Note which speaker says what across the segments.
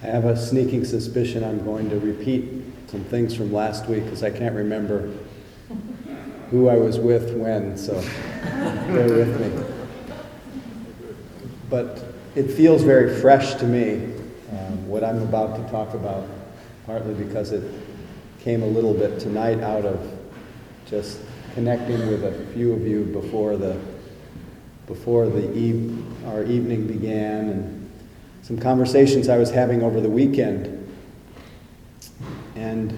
Speaker 1: I have a sneaking suspicion I'm going to repeat some things from last week because I can't remember who I was with when, so bear with me. But it feels very fresh to me, what I'm about to talk about, partly because it came a little bit tonight out of just connecting with a few of you before our evening began, and some conversations I was having over the weekend. And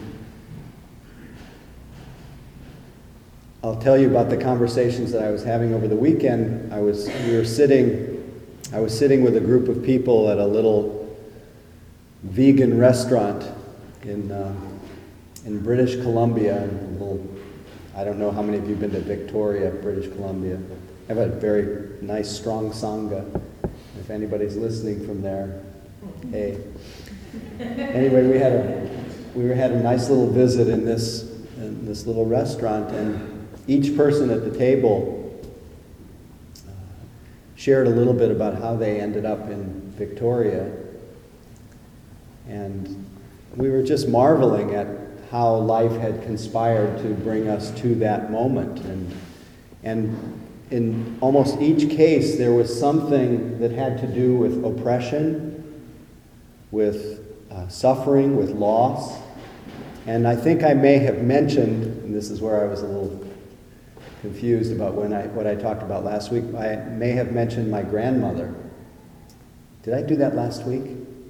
Speaker 1: I'll tell you about the conversations that I was having over the weekend. I was sitting with a group of people at a little vegan restaurant in British Columbia. I don't know how many of you have been to Victoria, British Columbia. I have a very nice, strong Sangha. If anybody's listening from there, hey. Anyway, we had a nice little visit in this little restaurant, and each person at the table shared a little bit about how they ended up in Victoria. And we were just marveling at how life had conspired to bring us to that moment. And in almost each case, there was something that had to do with oppression, with suffering, with loss. And I think I may have mentioned, and this is where I was a little confused about what I talked about last week, I may have mentioned my grandmother. Did I do that last week?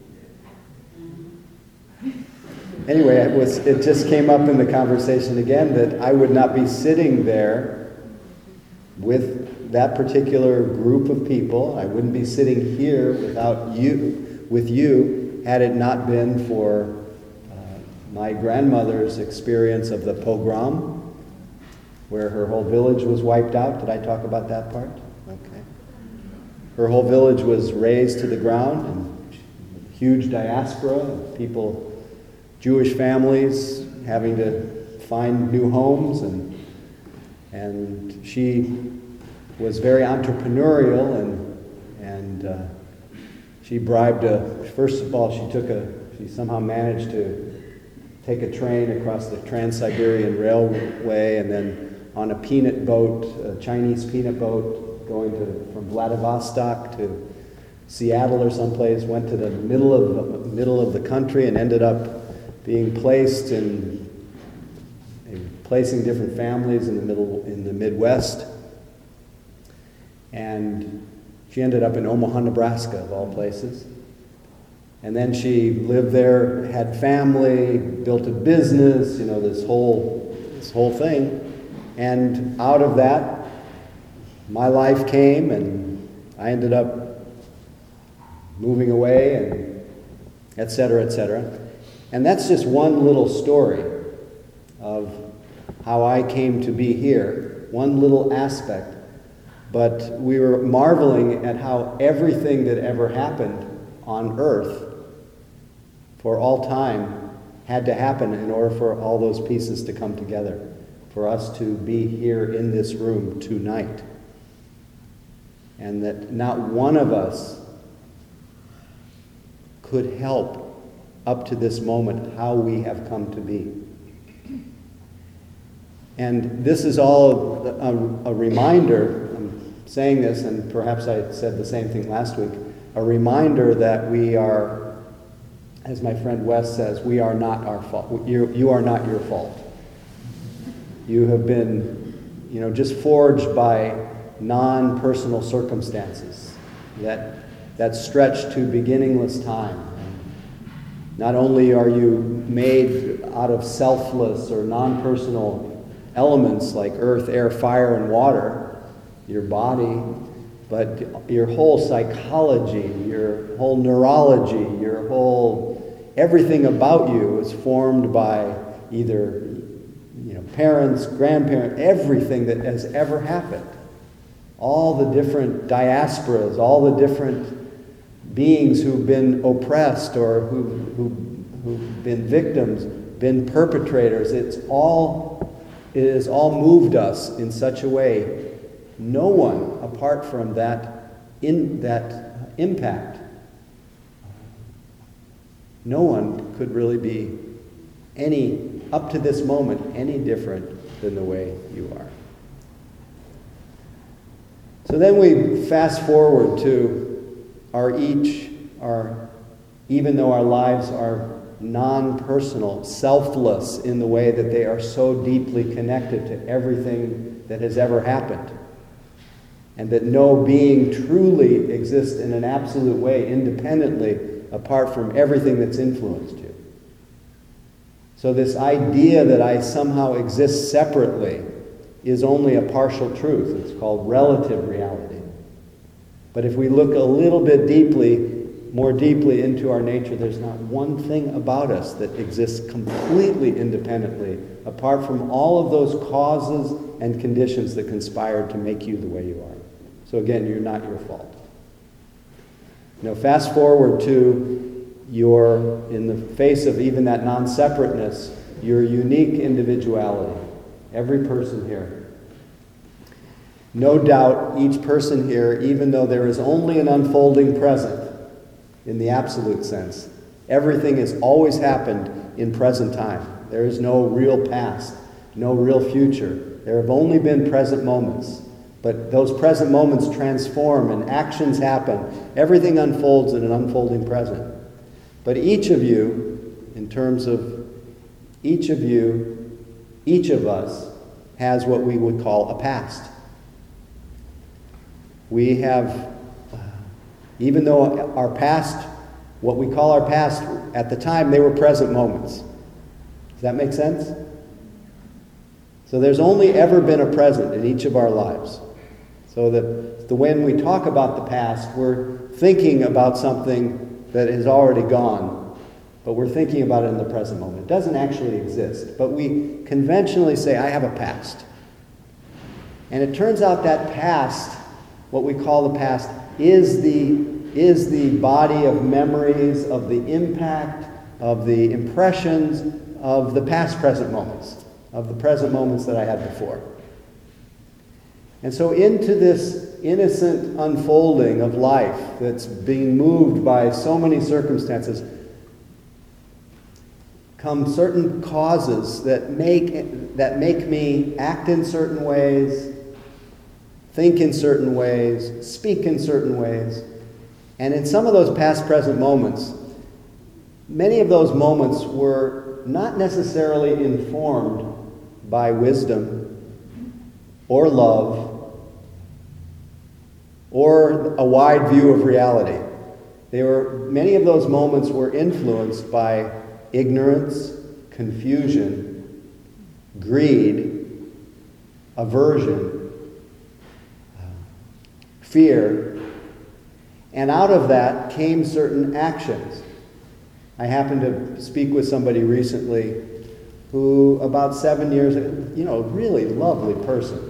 Speaker 1: Anyway, it just came up in the conversation again that I would not be sitting there with that particular group of people. I wouldn't be sitting here with you, had it not been for my grandmother's experience of the pogrom, where her whole village was wiped out. Did I talk about that part? Okay. Her whole village was razed to the ground, and huge diaspora of people, Jewish families having to find new homes, and she was very entrepreneurial, and she bribed first of all, she somehow managed to take a train across the Trans-Siberian Railway, and then on a peanut boat, a Chinese peanut boat, going from Vladivostok to Seattle or someplace, went to the middle of the country and ended up being placing different families in the Midwest. And she ended up in Omaha, Nebraska, of all places. And then she lived there, had family, built a business, this whole thing. And out of that, my life came, and I ended up moving away, and et cetera, et cetera. And that's just one little story of how I came to be here, one little aspect. But we were marveling at how everything that ever happened on earth for all time had to happen in order for all those pieces to come together, for us to be here in this room tonight. And that not one of us could help up to this moment how we have come to be. And this is all a reminder, I'm saying this, and perhaps I said the same thing last week, a reminder that we are, as my friend Wes says, we are not our fault. You are not your fault. You have been, just forged by non-personal circumstances that stretch to beginningless time. Not only are you made out of selfless or non-personal elements like earth, air, fire, and water, your body, but your whole psychology, your whole neurology, everything about you is formed by either parents, grandparents, everything that has ever happened. All the different diasporas, all the different beings who've been oppressed or who've been victims, been perpetrators, it has all moved us in such a way. No one, apart from that impact, no one could really be up to this moment, any different than the way you are. So then we fast forward to even though our lives are non-personal, selfless in the way that they are so deeply connected to everything that has ever happened, and that no being truly exists in an absolute way independently apart from everything that's influenced you. So this idea that I somehow exist separately is only a partial truth. It's called relative reality. But if we look a little bit more deeply into our nature, there's not one thing about us that exists completely independently, apart from all of those causes and conditions that conspired to make you the way you are. So again, you're not your fault. Fast forward to in the face of even that non-separateness, your unique individuality. Every person here. No doubt, each person here, even though there is only an unfolding present, in the absolute sense, everything has always happened in present time. There is no real past, no real future. There have only been present moments. But those present moments transform and actions happen. Everything unfolds in an unfolding present. But each of you, in terms of each of us, has what we would call a past. We have, even though our past, what we call our past, at the time, they were present moments. Does that make sense? So there's only ever been a present in each of our lives. So that when we talk about the past, we're thinking about something that is already gone, but we're thinking about it in the present moment. It doesn't actually exist, but we conventionally say, I have a past. And it turns out that past, what we call the past, is the body of memories, of the impact, of the impressions of the past present moments, of the present moments that I had before. And so into this innocent unfolding of life that's being moved by so many circumstances come certain causes that make me act in certain ways, think in certain ways, speak in certain ways. And in some of those past present moments, many of those moments were not necessarily informed by wisdom or love or a wide view of reality. Many of those moments were influenced by ignorance, confusion, greed, aversion, fear, and out of that came certain actions. I happened to speak with somebody recently who, about 7 years ago, really lovely person.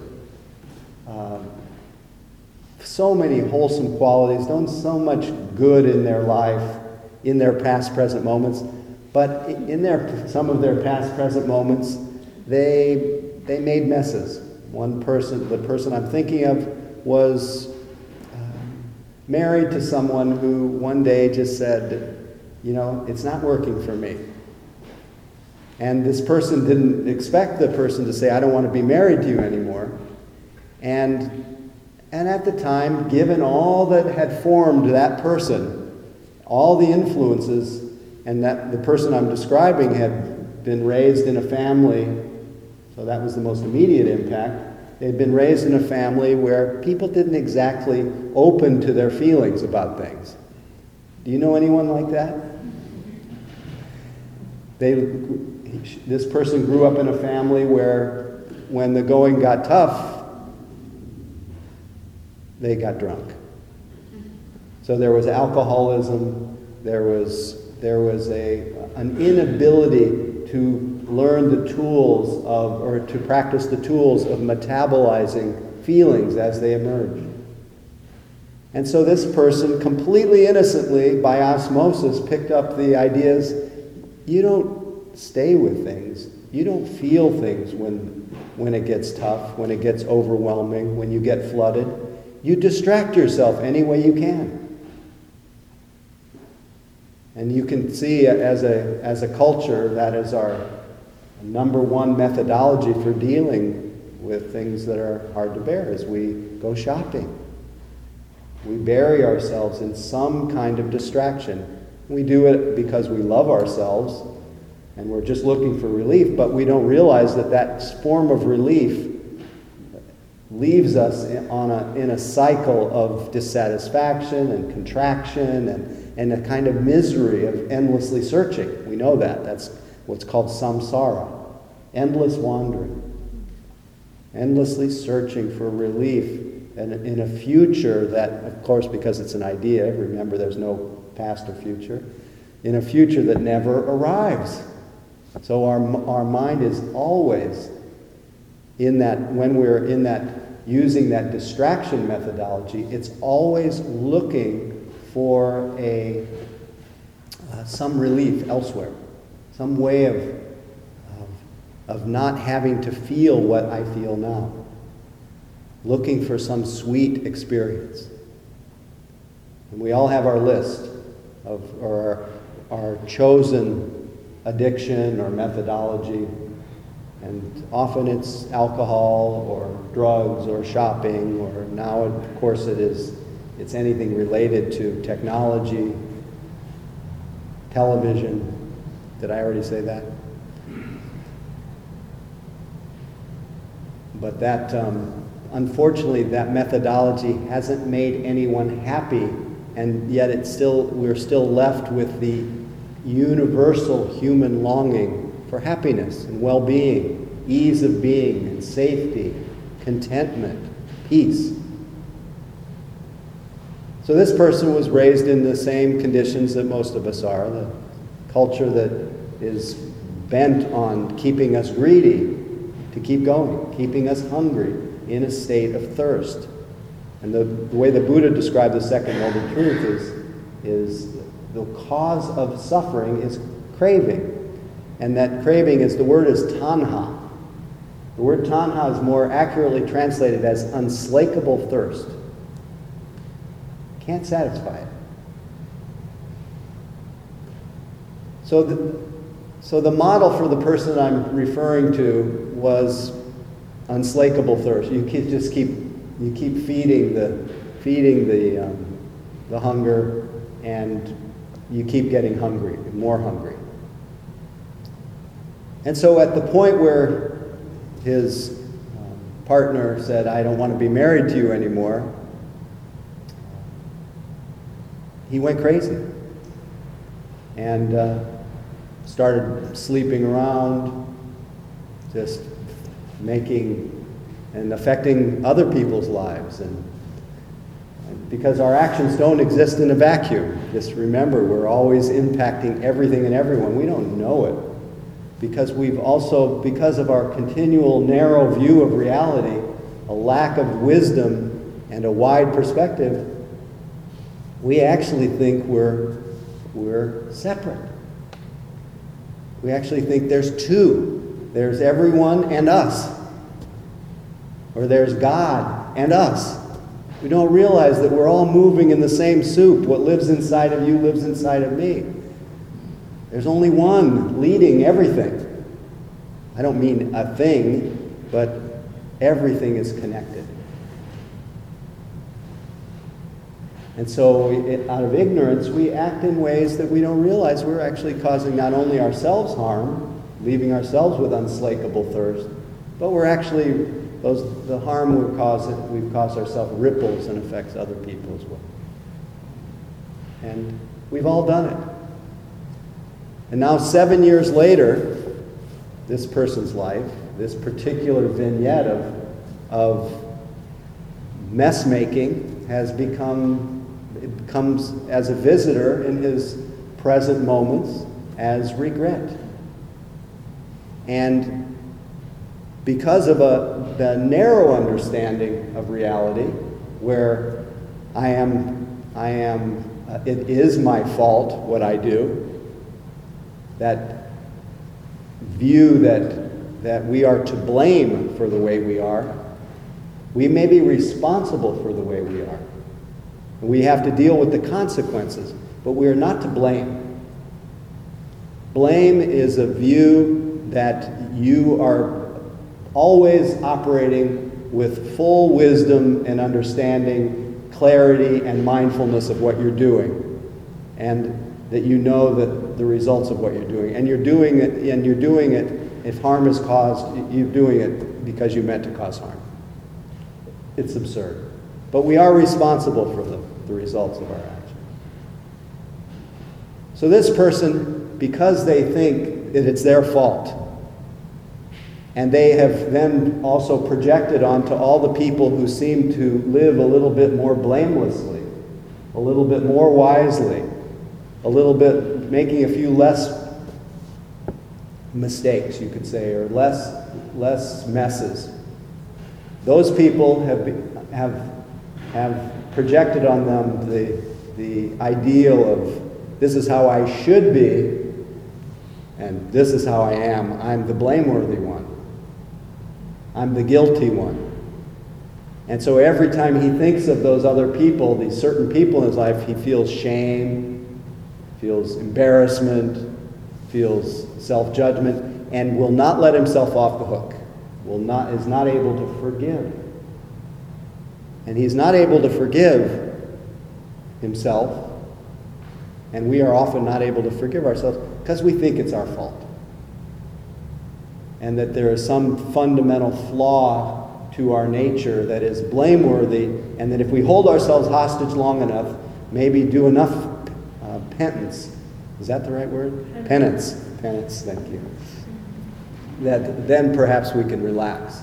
Speaker 1: So many wholesome qualities, done so much good in their life, in their past, present moments. But in some of their past, present moments, they made messes. One person, the person I'm thinking of, was married to someone who one day just said, it's not working for me. And this person didn't expect the person to say, I don't want to be married to you anymore. And at the time, given all that had formed that person, all the influences, and that the person I'm describing had been raised in a family, so that was the most immediate impact. They'd been raised in a family where people didn't exactly open to their feelings about things. Do you know anyone like that? This person grew up in a family where when the going got tough, they got drunk. So there was alcoholism, there was an inability to learn the tools or to practice the tools of metabolizing feelings as they emerge. And so this person completely innocently, by osmosis, picked up the ideas, you don't stay with things, you don't feel things when it gets tough, when it gets overwhelming, when you get flooded. You distract yourself any way you can. And you can see as a culture, that is our number one methodology for dealing with things that are hard to bear, is we go shopping. We bury ourselves in some kind of distraction. We do it because we love ourselves and we're just looking for relief, but we don't realize that that form of relief leaves us in a cycle of dissatisfaction and contraction and a kind of misery of endlessly searching. We know that. That's what's called samsara, endless wandering, endlessly searching for relief in a future that, of course, because it's an idea, remember there's no past or future, in a future that never arrives. So our mind is always in that, when we're in that, using that distraction methodology, it's always looking for some relief elsewhere, some way of not having to feel what I feel now, looking for some sweet experience. And we all have our list of our chosen addiction or methodology, and often it's alcohol or drugs or shopping, or now of course it's anything related to technology, television. Did I already say that? But that unfortunately that methodology hasn't made anyone happy, and yet we're still left with the universal human longing for happiness and well-being, ease of being and safety, contentment, peace. So this person was raised in the same conditions that most of us are, the culture that is bent on keeping us greedy to keep going, keeping us hungry in a state of thirst. And the way the Buddha described the second noble truth is the cause of suffering is craving. And that craving the word is tanha. The word tanha is more accurately translated as unslakable thirst. Can't satisfy it. So the model for the person I'm referring to was unslakable thirst. You keep feeding the hunger, and you keep getting hungry, more hungry. And so at the point where his partner said, "I don't want to be married to you anymore," he went crazy and started sleeping around, just making and affecting other people's lives. And because our actions don't exist in a vacuum. Just remember, we're always impacting everything and everyone. We don't know it. Because because of our continual narrow view of reality, a lack of wisdom and a wide perspective, we actually think we're separate. We actually think there's two. There's everyone and us. Or there's God and us. We don't realize that we're all moving in the same soup. What lives inside of you lives inside of me. There's only one leading everything. I don't mean a thing, but everything is connected. And so out of ignorance, we act in ways that we don't realize we're actually causing not only ourselves harm, leaving ourselves with unslakable thirst, but we're actually, the harm we've caused ourselves ripples and affects other people as well. And we've all done it. And now 7 years later, this person's life, this particular vignette of mess making comes as a visitor in his present moments as regret. And because of the narrow understanding of reality, where it is my fault what I do, that view that we are to blame for the way we are, we may be responsible for the way we are. We have to deal with the consequences, but we are not to blame. Blame is a view that you are always operating with full wisdom and understanding, clarity and mindfulness of what you're doing, and that you know that the results of what you're doing. And you're doing it, if harm is caused, you're doing it because you meant to cause harm. It's absurd. But we are responsible for the results of our action. So this person, because they think that it's their fault, and they have then also projected onto all the people who seem to live a little bit more blamelessly, a little bit more wisely, a little bit making a few less mistakes, you could say, or less messes. Those people have projected on them the ideal of this is how I should be, and this is how I am. I'm the blameworthy one. I'm the guilty one. And so every time he thinks of those other people, these certain people in his life, he feels shame, feels embarrassment, feels self-judgment, and will not let himself off the hook. Is not able to forgive. And he's not able to forgive himself, and we are often not able to forgive ourselves because we think it's our fault. And that there is some fundamental flaw to our nature that is blameworthy, and that if we hold ourselves hostage long enough, maybe do enough penance. Is that the right word? Penance. Penance, thank you. That then perhaps we can relax.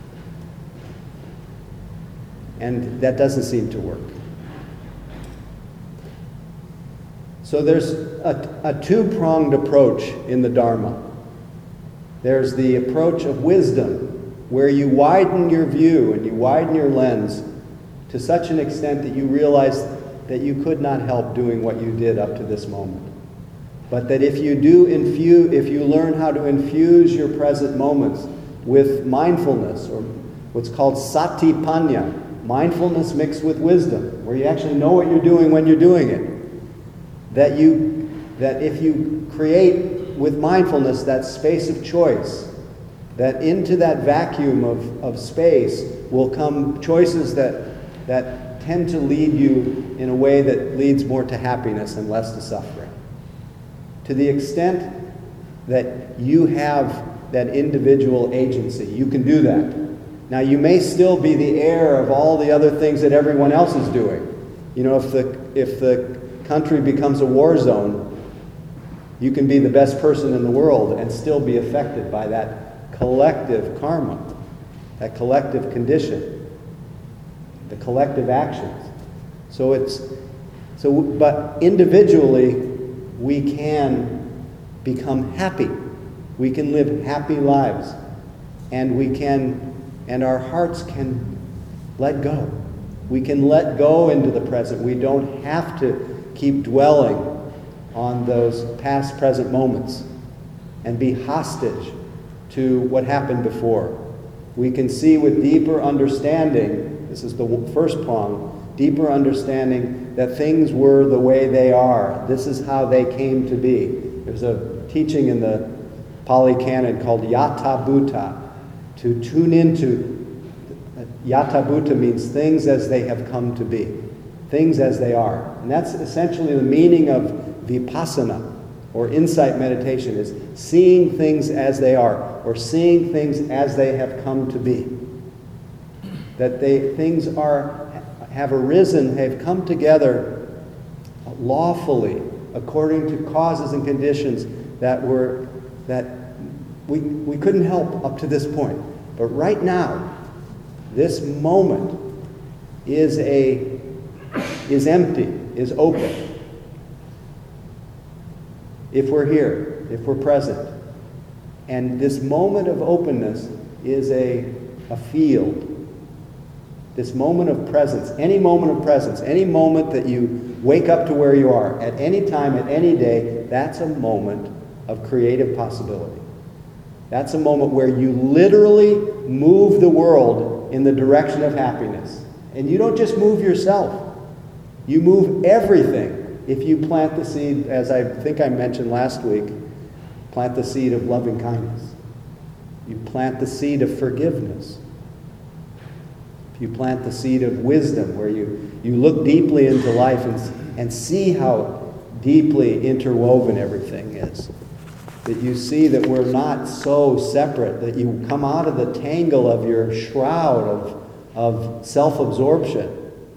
Speaker 1: And that doesn't seem to work. So there's a two-pronged approach in the Dharma. There's the approach of wisdom, where you widen your view and you widen your lens to such an extent that you realize that you could not help doing what you did up to this moment. But that if you learn how to infuse your present moments with mindfulness, or what's called satipanya, mindfulness mixed with wisdom, where you actually know what you're doing when you're doing it, that if you create with mindfulness that space of choice, that into that vacuum of space will come choices that tend to lead you in a way that leads more to happiness and less to suffering. To the extent that you have that individual agency, you can do that. Now, you may still be the heir of all the other things that everyone else is doing. You know, if the country becomes a war zone, you can be the best person in the world and still be affected by that collective karma, that collective condition, the collective actions. But individually, we can become happy. We can live happy lives, and our hearts can let go. We can let go into the present. We don't have to keep dwelling on those past present moments and be hostage to what happened before. We can see with deeper understanding, this is the first prong, deeper understanding that things were the way they are. This is how they came to be. There's a teaching in the Pali Canon called Yatha Bhuta, to tune into. Yatha Bhuta means things as they have come to be, things as they are. And that's essentially the meaning of vipassana, or insight meditation, is seeing things as they are, or seeing things as they have come to be. That things have arisen, have come together lawfully, according to causes and conditions that we couldn't help up to this point. But right now, this moment is empty, is open. If we're here, if we're present. And this moment of openness is a field. This moment of presence, any moment of presence, any moment that you wake up to where you are, at any time, at any day, that's a moment of creative possibility. That's a moment where you literally move the world in the direction of happiness. And you don't just move yourself. You move everything. If you plant the seed, as I think I mentioned last week, Plant the seed of loving kindness. You plant the seed of forgiveness. You plant the seed of wisdom, where you look deeply into life and see how deeply interwoven everything is. That you see that we're not so separate, that you come out of the tangle of your shroud of self-absorption.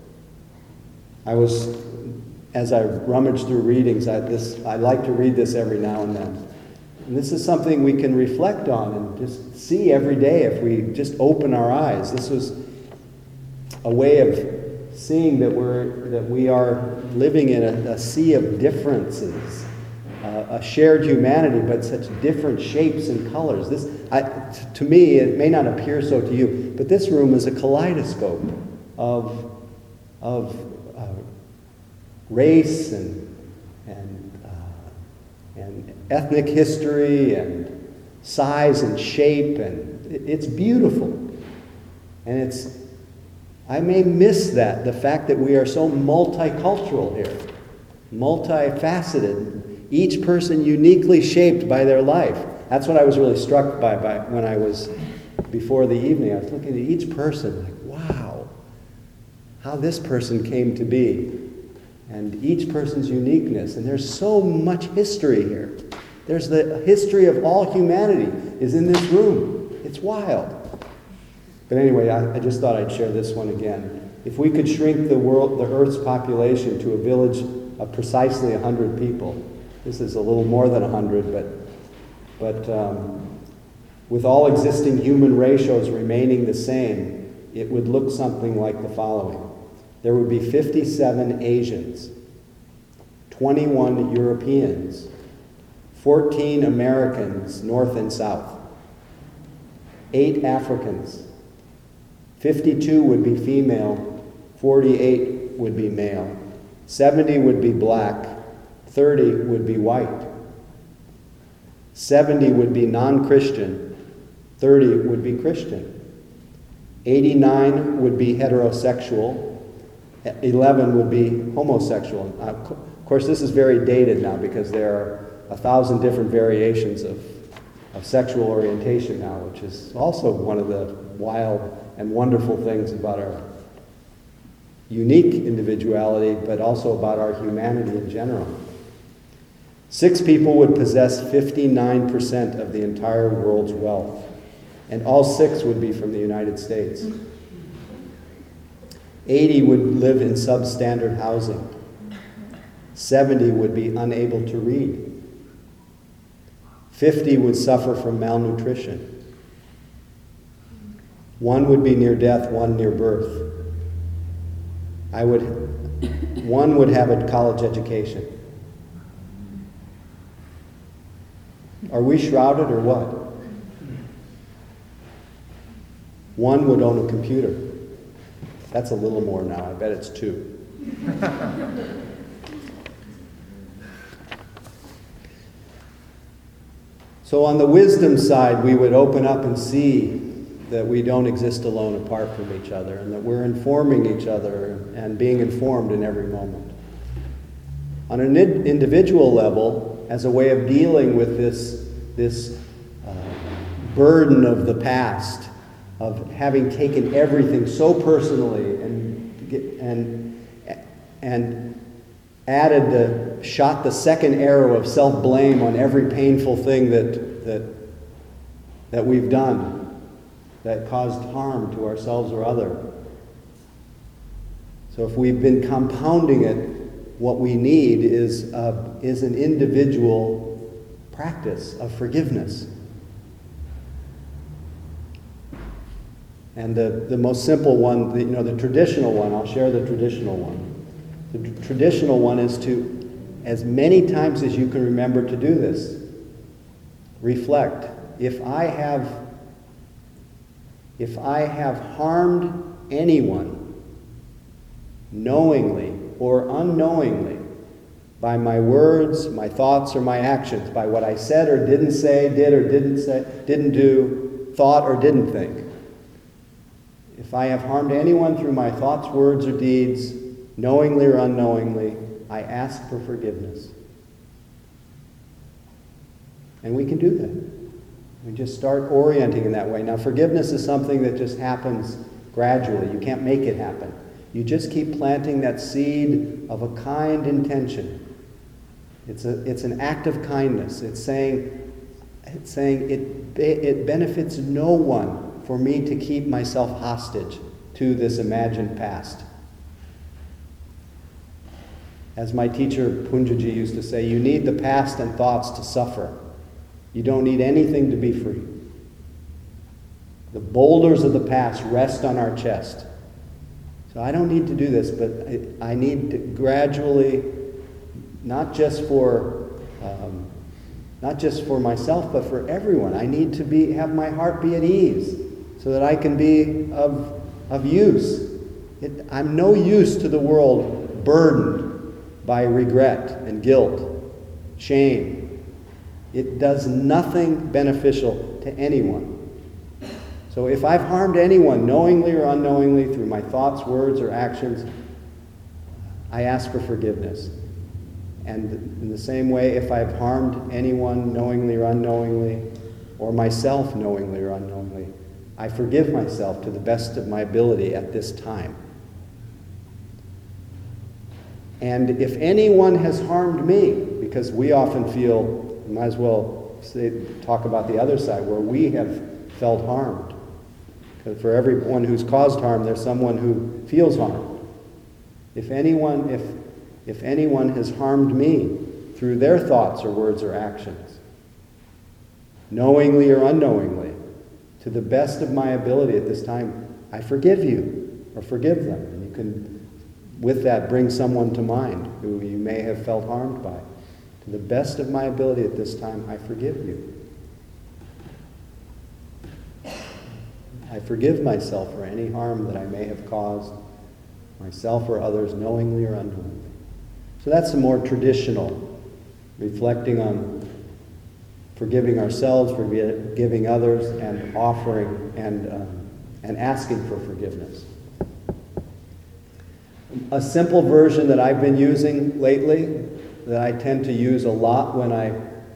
Speaker 1: As I rummage through readings, I like to read this every now and then. And this is something we can reflect on and just see every day if we just open our eyes. This was a way of seeing that we are living in a sea of differences, a shared humanity, but such different shapes and colors. To me, it may not appear so to you, but this room is a kaleidoscope of race and ethnic history and size and shape, and it's beautiful. And I may miss the fact that we are so multicultural here, multifaceted, each person uniquely shaped by their life. That's what I was really struck by when I was, before the evening, I was looking at each person like, wow, how this person came to be. And each person's uniqueness. And there's so much history here. There's the history of all humanity is in this room. It's wild. But anyway, I just thought I'd share this one again. If we could shrink the Earth's population to a village of precisely 100 people, this is a little more than 100, but with all existing human ratios remaining the same, it would look something like the following. There would be 57 Asians, 21 Europeans, 14 Americans, North and South, 8 Africans, 52 would be female, 48 would be male, 70 would be black, 30 would be white, 70 would be non-Christian, 30 would be Christian, 89 would be heterosexual, 11 would be homosexual. Of course, this is very dated now because there are 1,000 different variations of sexual orientation now, which is also one of the wild and wonderful things about our unique individuality, but also about our humanity in general. 6 people would possess 59% of the entire world's wealth, and all 6 would be from the United States. 80 would live in substandard housing. 70 would be unable to read. 50 would suffer from malnutrition. 1 would be near death, 1 near birth. 1 would have a college education. Are we shrouded or what? 1 would own a computer. That's a little more now. I bet it's 2. So on the wisdom side, we would open up and see that we don't exist alone apart from each other, and that we're informing each other and being informed in every moment. On an individual level, as a way of dealing with this burden of the past, of having taken everything so personally and shot the second arrow of self-blame on every painful thing that we've done that caused harm to ourselves or other. So if we've been compounding it, what we need is an individual practice of forgiveness. And the most simple one, the traditional one, I'll share the traditional one. The traditional one is to, as many times as you can remember to do this, reflect. If I have harmed anyone, knowingly or unknowingly, by my words, my thoughts, or my actions, by what I said or didn't say, did or didn't say, didn't do, thought or didn't think, if I have harmed anyone through my thoughts, words, or deeds, knowingly or unknowingly, I ask for forgiveness. And we can do that. We just start orienting in that way. Now, forgiveness is something that just happens gradually. You can't make it happen. You just keep planting that seed of a kind intention. It's an act of kindness. It's saying it benefits no one for me to keep myself hostage to this imagined past. As my teacher Punjaji used to say, you need the past and thoughts to suffer. You don't need anything to be free. The boulders of the past rest on our chest. So I don't need to do this, but I need to gradually, not just for myself, but for everyone. I need to have my heart be at ease, so that I can be of use. I'm no use to the world burdened by regret and guilt, shame. It does nothing beneficial to anyone. So if I've harmed anyone, knowingly or unknowingly, through my thoughts, words, or actions, I ask for forgiveness. And in the same way, if I've harmed anyone knowingly or unknowingly, or myself knowingly or unknowingly, I forgive myself to the best of my ability at this time. And if anyone has harmed me, because we often feel, might as well talk about the other side, where we have felt harmed. Because for everyone who's caused harm, there's someone who feels harmed. If anyone has harmed me through their thoughts or words or actions, knowingly or unknowingly, to the best of my ability at this time, I forgive you or forgive them. And you can, with that, bring someone to mind who you may have felt harmed by. To the best of my ability at this time, I forgive you. I forgive myself for any harm that I may have caused myself or others, knowingly or unknowingly. So that's the more traditional, reflecting on forgiving ourselves, forgiving others, and offering and asking for forgiveness. A simple version that I've been using lately, that I tend to use a lot when I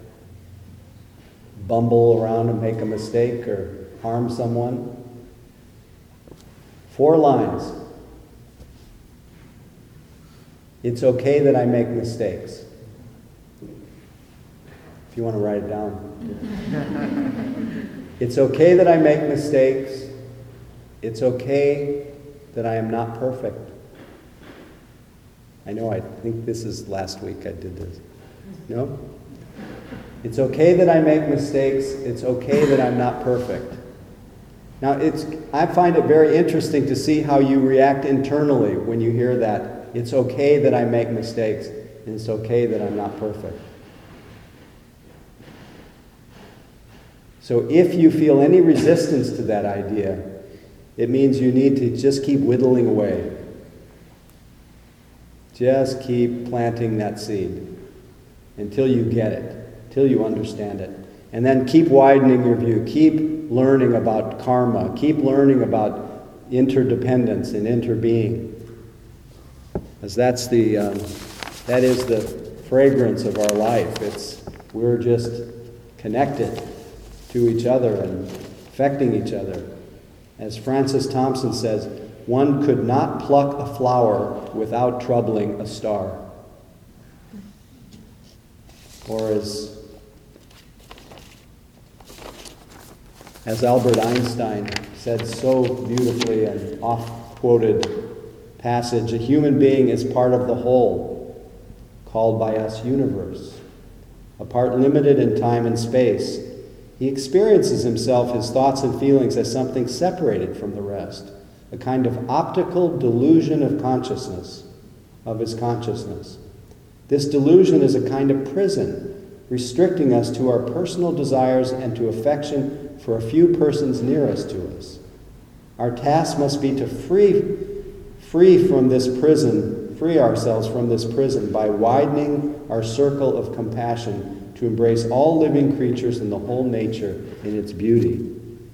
Speaker 1: bumble around and make a mistake or harm someone. 4 lines. It's okay that I make mistakes. If you want to write it down. It's okay that I make mistakes. It's okay that I am not perfect. I know, I think this is last week I did this. No? It's okay that I make mistakes. It's okay that I'm not perfect. Now, I find it very interesting to see how you react internally when you hear that. It's okay that I make mistakes, and it's okay that I'm not perfect. So if you feel any resistance to that idea, it means you need to just keep whittling away. Just keep planting that seed until you get it, till you understand it. And then keep widening your view. Keep learning about karma. Keep learning about interdependence and interbeing. Because that is the fragrance of our life. We're just connected to each other and affecting each other. As Francis Thompson says, one could not pluck a flower without troubling a star. Or as Albert Einstein said so beautifully, an oft-quoted passage, a human being is part of the whole, called by us universe. A part limited in time and space, he experiences himself, his thoughts and feelings, as something separated from the rest, a kind of optical delusion of consciousness, of his consciousness. This delusion is a kind of prison, restricting us to our personal desires and to affection for a few persons nearest to us. Our task must be to free from this prison, free ourselves from this prison by widening our circle of compassion to embrace all living creatures and the whole nature in its beauty.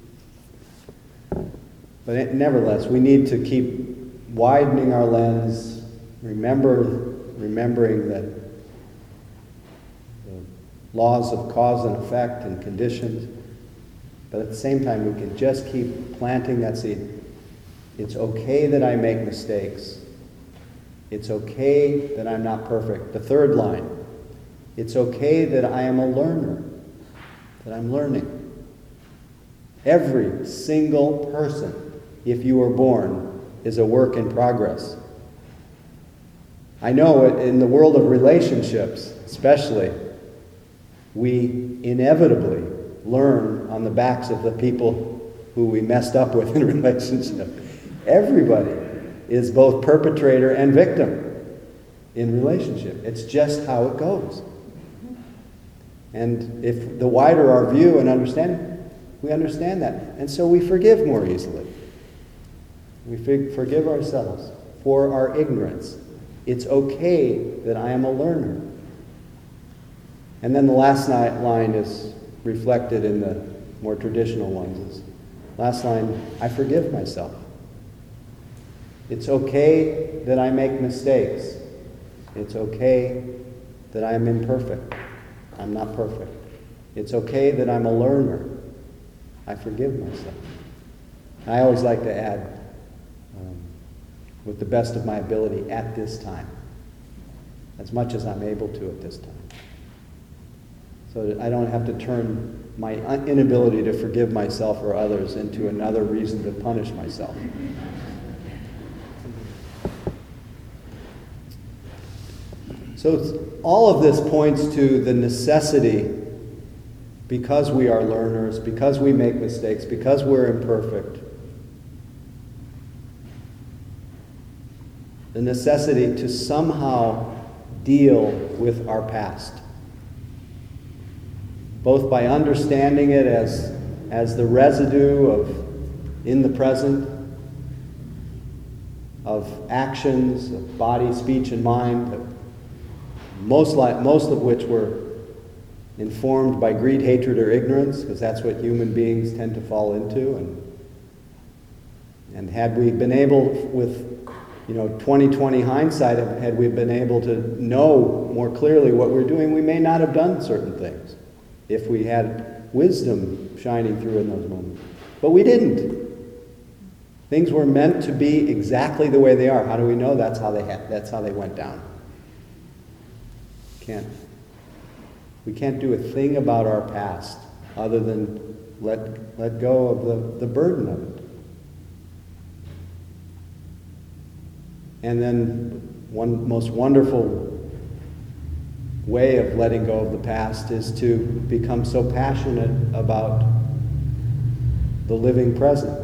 Speaker 1: But nevertheless, we need to keep widening our lens, remembering that laws of cause and effect and conditions. But at the same time, we can just keep planting that seed. It's okay that I make mistakes. It's okay that I'm not perfect. The third line, it's okay that I am a learner, that I'm learning. Every single person, if you were born, is a work in progress. I know in the world of relationships, especially, we inevitably learn on the backs of the people who we messed up with in a relationship. Everybody is both perpetrator and victim in relationship. It's just how it goes. And if the wider our view and understanding, we understand that. And so we forgive more easily. We forgive ourselves for our ignorance. It's okay that I am a learner. And then the last line is reflected in the more traditional ones. Last line, I forgive myself. It's okay that I make mistakes. It's okay that I am imperfect. I'm not perfect. It's okay that I'm a learner. I forgive myself. I always like to add, with the best of my ability at this time, as much as I'm able to at this time. So that I don't have to turn my inability to forgive myself or others into another reason to punish myself. So all of this points to the necessity, because we are learners, because we make mistakes, because we're imperfect, the necessity to somehow deal with our past. Both by understanding it as the residue of in the present, of actions, of body, speech, and mind, most of which were informed by greed, hatred, or ignorance, because that's what human beings tend to fall into. And had we been able, with 20/20 hindsight, had we been able to know more clearly what we're doing, we may not have done certain things if we had wisdom shining through in those moments. But we didn't. Things were meant to be exactly the way they are. How do we know that's how they went down? We can't do a thing about our past other than let go of the burden of it. And then one most wonderful way of letting go of the past is to become so passionate about the living present,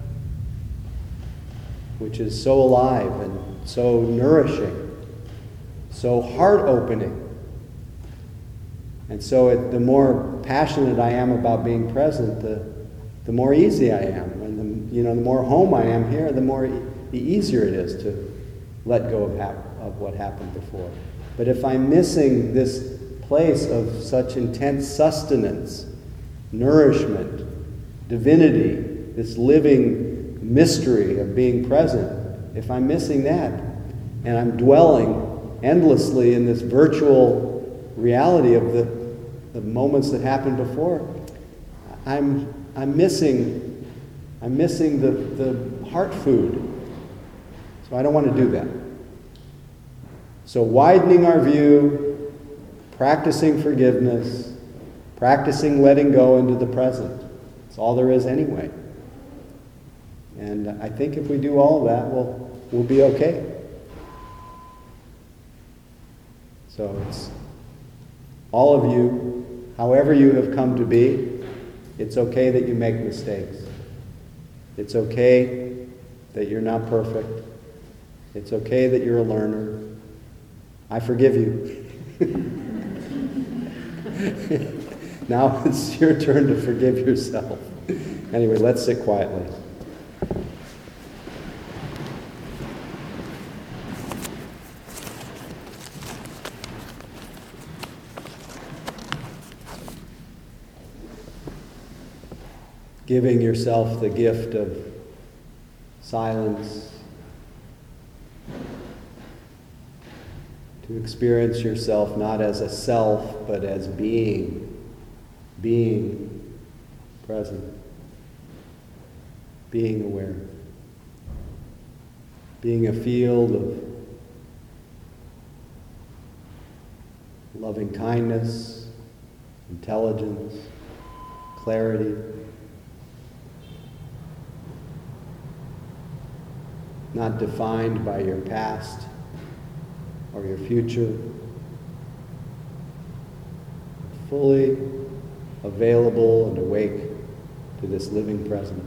Speaker 1: which is so alive and so nourishing, so heart-opening. And so the more passionate I am about being present, the more easy I am. And the more home I am here, the easier it is to let go of what happened before. But if I'm missing this place of such intense sustenance, nourishment, divinity, this living mystery of being present, if I'm missing that, and I'm dwelling endlessly in this virtual reality of the moments that happened before, I'm missing the heart food. So I don't want to do that. So widening our view, practicing forgiveness, practicing letting go into the present. It's all there is anyway. And I think if we do all of that, we'll be okay. So it's all of you, however you have come to be, it's okay that you make mistakes. It's okay that you're not perfect. It's okay that you're a learner. I forgive you. Now it's your turn to forgive yourself. Anyway, let's sit quietly. Giving yourself the gift of silence to to experience yourself not as a self, but as being present, being aware, being a field of loving kindness, intelligence, clarity, not defined by your past or your future, fully available and awake to this living present.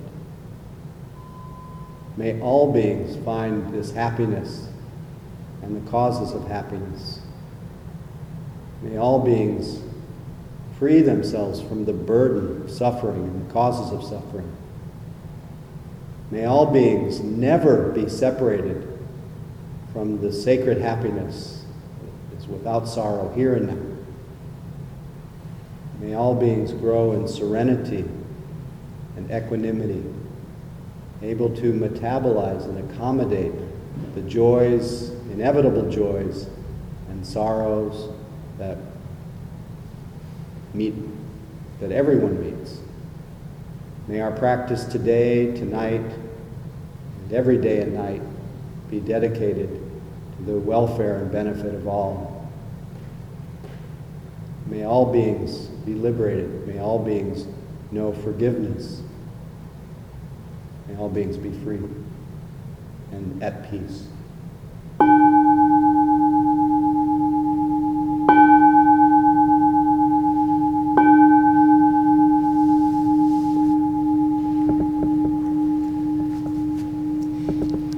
Speaker 1: May all beings find this happiness and the causes of happiness. May all beings free themselves from the burden of suffering and the causes of suffering. May all beings never be separated from the sacred happiness that is without sorrow here and now. May all beings grow in serenity and equanimity, able to metabolize and accommodate the joys, inevitable joys, and sorrows that everyone meets. May our practice today, tonight, and every day and night be dedicated to the welfare and benefit of all. May all beings be liberated. May all beings know forgiveness. May all beings be free and at peace.